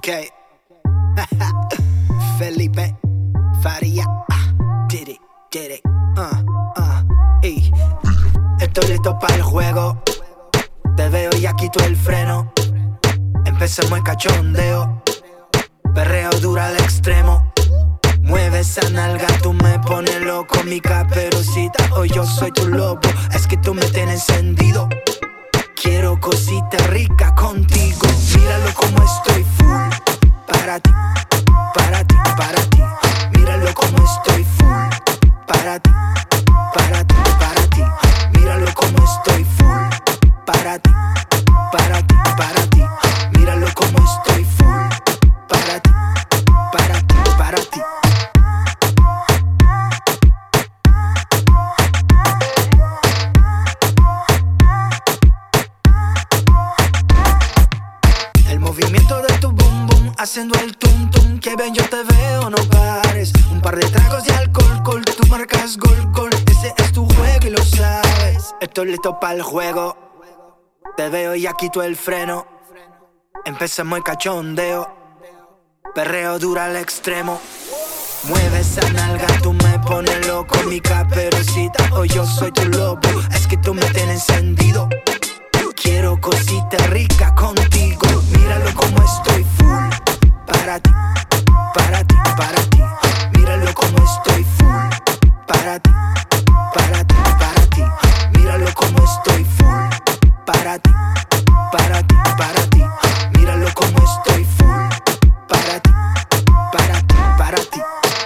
Ok. Felipe Faría. Did it. Ey. Estoy listo para el juego. Te veo y aquí tú el freno. Empecemos el cachondeo. Perreo dura al extremo. Mueve esa nalga, tú me pones loco. Mi caperucita, hoy yo soy tu lobo. Es que tú me tienes encendido. Quiero cosita rica contigo. Míralo como estoy full. Para ti, para ti, para ti. Míralo como estoy full. Para ti, para ti, para ti. Míralo como estoy full. Para ti, para ti, para ti. Míralo como estoy full. Para ti, para ti, para ti. El movimiento de tu boom boom, haciendo el tum tum. Que ven, yo te veo, no pares. Un par de tragos de alcohol, tú marcas gol, gol. Ese es tu juego y lo sabes. Estoy listo para el juego. Te veo y aquí tú el freno. Empecemos el cachondeo. Perreo dura al extremo. Mueve esa nalga, tú me pones loco. Mi caperucita, hoy yo soy tu lobo. Es que tú me tienes encendido. Quiero cosita rica contigo. Míralo como estoy full. Para ti, para ti, para ti. Míralo como estoy full. Para ti, para ti, para ti. Míralo como estoy full. Para ti, para ti, para ti. Míralo como estoy full. Para ti, para ti, para ti.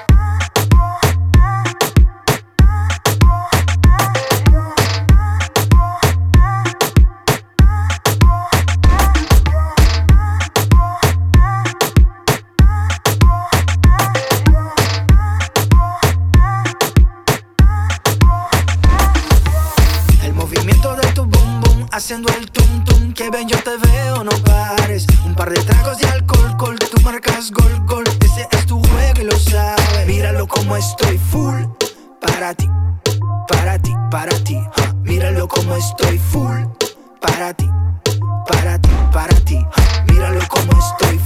Haciendo el tum tum, que ven, yo te veo, no pares. Un par de tragos de alcohol, tú marcas gol, gol. Ese es tu juego y lo sabes. Míralo como estoy full. Para ti, para ti, para ti. Míralo como estoy full. Para ti, para ti, para ti. Míralo como estoy